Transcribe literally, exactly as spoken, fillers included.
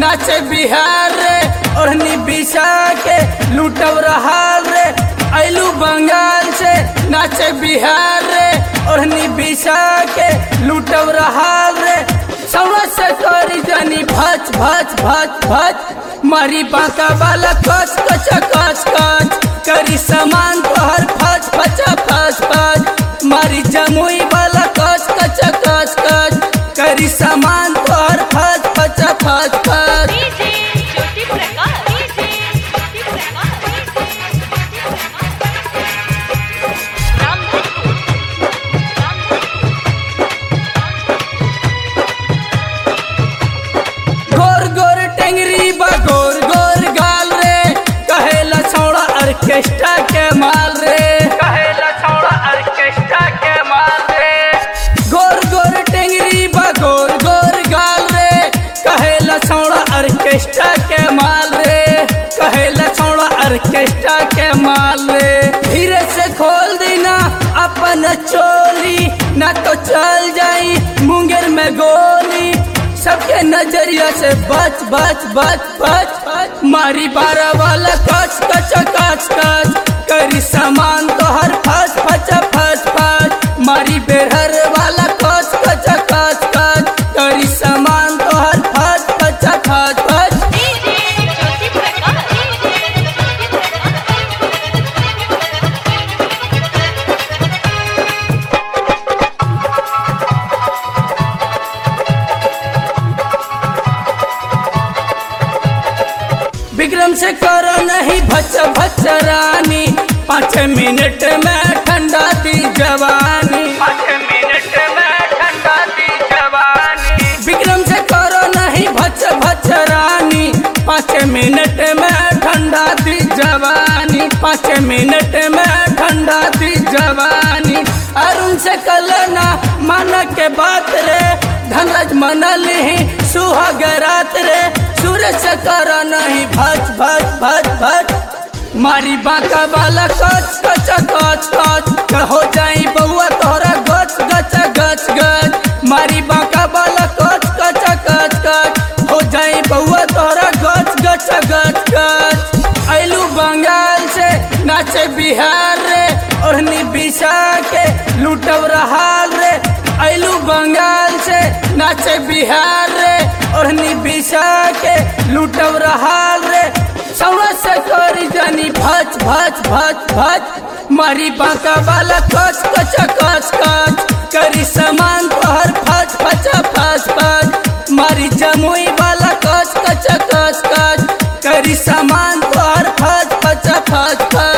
नाचे बिहार रे ओढ़नी बिछा के लूटब रहाल रे। आइलू बंगाल से नाचे बिहार रे ओढ़नी बिछा के लूटब रहाल रे। सौड़ा से करी जानी भच भच भच भच मारी बांका वाला कच कच कच कच करी सामान तोहर फच फच फच फच मारी जमुई वाला कच कच कच कच करी सामान तोहर फच फच फच फच। गोर गोर टेंगरी बा गोर गोर गाल रे कहेला छौड़ा ऑर्केस्ट्रा के माल रे। कहेला छौड़ा ऑर्केस्ट्रा के माल रे। गोर गोर टेंगरी बा गोर गोर गाल रे कहेला छौड़ा ऑर्केस्ट्रा के माल रे। कहेला छौड़ा ऑर्केस्ट्रा के माल रे। धीरे से खोल देना अपन चोली ना तो चल जाई मुंगेर में गोली। सबके नजरिया से बच बच बच बच बच मारी बारह वाला कच कच कच कच करी सामान तोहर फच फच फच फच मारी बेरहर वाला कच कच कच कच करी सामान तोहर फच फच फच फच। विक्रम से करो नहीं भच भच रानी पाँच मिनट में ठंडा दी जवानी। पाँच मिनट में ठंडा दी जवानी। विक्रम से करो नहीं भच भच रानी पाँच मिनट में ठंडा दी जवानी। पाँच मिनट में ठंडा दी जवानी। अरुण से कलना मन के बात रे धनराज मनल ही सुहाग रात रे। सूरज से करो नहीं भच भच भच भच मारी बांका वाला कच कच कच कच हो जाई बउआ तोहरा गच गच गच गच मारी बांका वाला कच कच कच कच हो जाई बउआ तोहरा गच गच गच गच। आइलू बंगाल से नाचे बिहार रे ओढ़नी बिछा के लूटब रहाल रे। आइलू बंगाल से नाचे बिहार रे ओढ़नी बिछा के लूटब रहाल रे। सौड़ा से करी जानी भच भच भच भच मारी बांका वाला कच कच कच कच करी सामान तोहर फच फच फच फच मारी जमुई वाला कच कच कच कच करी सामान तोहर फच फच फच फच।